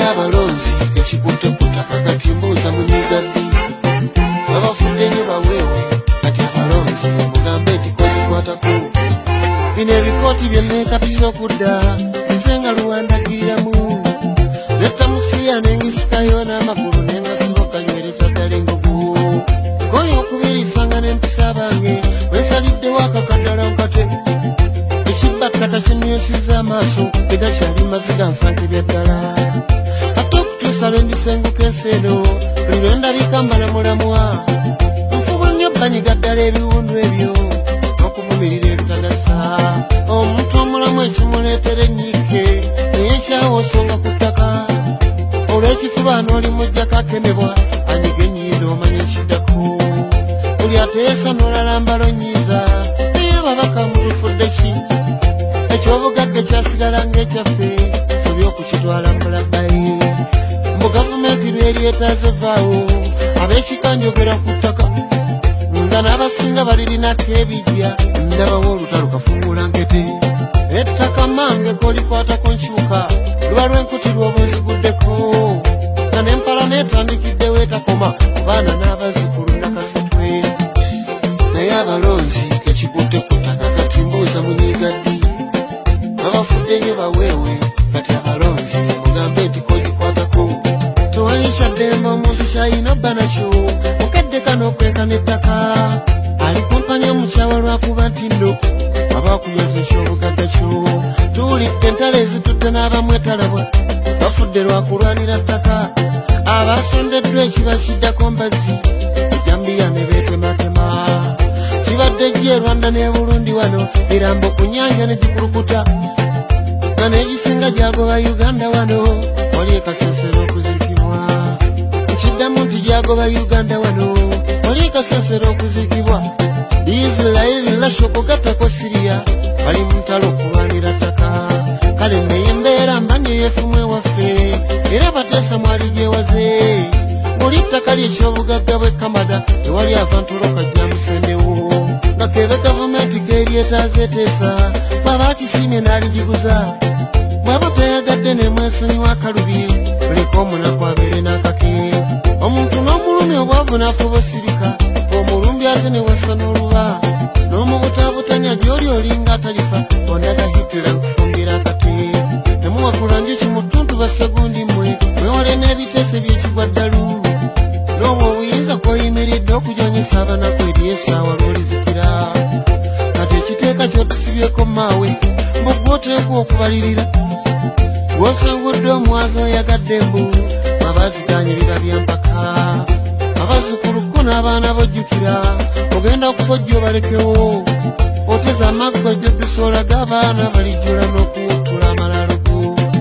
abalonzi ekikutte kutaka kati mbuuza munyigaddi abafudde nnyo baweewe kati abalonzi mugambe tikozikwatako bino ebikooti byenneekatisa okudda nze nga luwandagiriramu letamusiya nengisikayo n'amakulu nengasiboka nywereza ddala engogo koyo okubirisanga n'empisa bange wesaliddewo akakaddala nkate ekibattaka kimyusiza amaaso egakyali maziga nsanke byaddala ate okutuusa lwe ndisenguka ensi eno buli lwe ndabika mbala mulamwa nfuba nnyo banyiga ddala ebiwundu ebyo n'okuvumirira ebitagasa omuntu omulamu ekimuleetera ennyike naye ekyawo osonga ku ttaka olw'ekifuba n'oli mujjako akemebwa anyiga ennyindo omanya ekiddako buli ateesa n'olalamba lonyiiza naye ababaka mulufudde ki ekyobugagga kyasigala ng'ekyaffe sobi okukitwala mbulabbaye mbu gavumenti lw'eryetaaze vaawo ab'ekika njogera ku ttaka nga n'abasinga balirinako ebijja ndabawo olutalo kafungula nkete ettaka mange kolikwatako nkyuka luba lw'enkuti lw'oba oziguddeko nga n'empala neetandikiddewo etakoma ku baana n'abazzukulu nakasetwe naye abalonzi kekikutte ku ttaka kati mbuuza munyigaddi abafudde nnyo baweewe kati abalonzi mugambe nti kogikwatako tewali kyaddemba omuntu kyayina obba nakyo mukeddeka n'okweka n'ettaka ali kumpanya omukyawa lwakuba nti nno aba akunyaza ekyobugagga kyo tuwulidde entalo ezitutte n'abamwetalabwa bafudde lwakulwanira ttaka abasendeddwa ekiba kiddako mbazzi ejambiya ne beetematema kibadde ejja e Rwanda ne Burundi wano mirambo ku nnyanja ne gikulukuta nga n'egisinga gyagoba Uganda wano wali ekasensera okuzikibwa nkiddamu nti gyagoba Uganda wano wali ekasensera okuzikibwa Isiraeli lashokugattako Siriya bali mu ntalo okulwanira ttaka kale naye embeera mbanye yeefumwe waffe era bateesa mwali gyewaze muli ttaka ly'ekyobugagga bwe Kamada ewali avantoloka gya musendewo nga kebe gavumenti keeryetaaze eteesa bw'aba akisiimye n'aligiguza bw'aba teyagadde ne mwesonyiwa akalubi tuleka omunaku abeere n'akake omuntu n'omulumi obwavu n'afuba osirika omulumbi ate ne wassa n'oluba n'omubutaabutanya gy'oli olinga atalifa ondaga Hitler nkufumbira akate nemuwakula njuki mu ttuntu basegundi mmwe mwewale n'ebiteeso by'ekigwa ddalu n'obwo obuyinza kw'oyimiridde okujonyesa abanaku eri essaawa lw'olizikira kati ekiteeka ky'otusibyeko maawe mbugwe oteekwa okubalirira gw'osangudde omwazi oyagadde mbu abaziganye biba byampaka abazzukuluko n'abaana bojjukira ogenda okufojja obalekewo oteza amaggwa gy'oddusoolaga abaana balijjula n'okuwuttula amalalugo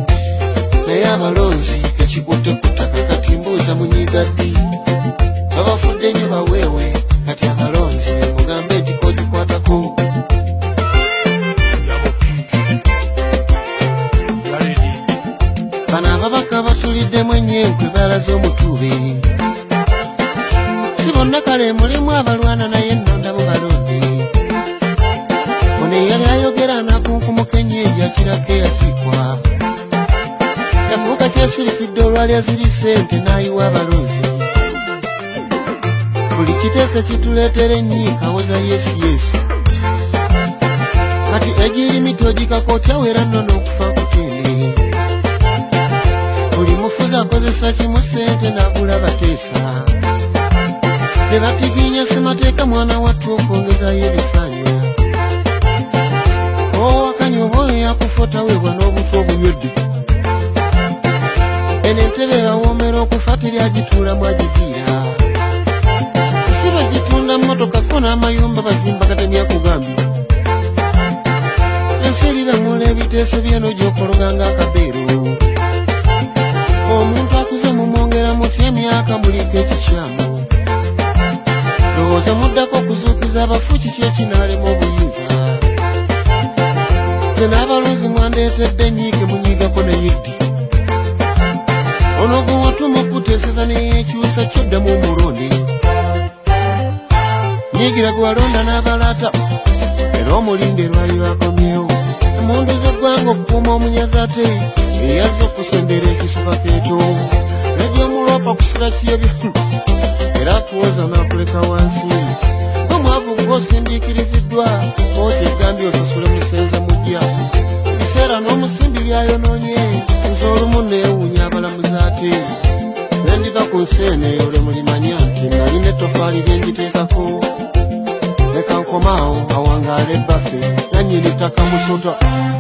naye abalonzi kekikutte ku ttaka kati mbuuza munyigaddi abafudde nnyo baweewe kati abalonzi mugambe nti kogikwatako bano ababaka batuliddemu ennyenkwe balaze omutuube si bonna kale mulimu abalwana naye ennondamu balonde ono eyali ayogera nakunkumuka ennyenja kirako eyasikwa yafuuka kyesirikidde olwali aziri ssente n'ayiwa abalonzi buli kiteese kituleetera ennyiika woza yesu kati egirimiti ogikako otyawera nno n'okufa kutende buli mufuzi akozesa kimu ssente n'agula bateesa ne batiginya ssemateeka mwana wattu okwongezayo ebisanya owakanya oba oyo yakufa otaweebwa n'obutwa obunywedde eno entebe bawoomera okufa teryagituulamu agiviira si bagitunda mmotokako n'amayumba bazimba gatemya kugambye ensi eribamula ebiteeso byeno gy'okologa ng'akabeero omuntu akuze mumwongera mutya emyaka muliko ekikyamu lowooza muddako okuzuukiza abafu kiki ekinaalema obuyinza ze n'abalonzi mwandeetedde ennyiike munyigako neyeddi ono gwe watuma okuteeseza neyekyusa kyoddamu omulonde nyigira gwe walonda n'abalaata era omulinde lwali lwakomyewo emundu z'eggwanga okukuuma omunyazi ate eyaza okusembera ekisuka keeto nagyomulopa kusira kyebyo era akuwoza n'akuleka wansi omwavu gw'osindikiriziddwa kooti egambye osasule musenze mujja biseera n'omusimbi byayonoonye nze olumu neewuunya abalamuzi ate nendiva ku nsi eno eyo lemulimanya nti nalina ettofaali lyengiteekako leka nkomaawo awangaala ebbafe nanyini ttaka musota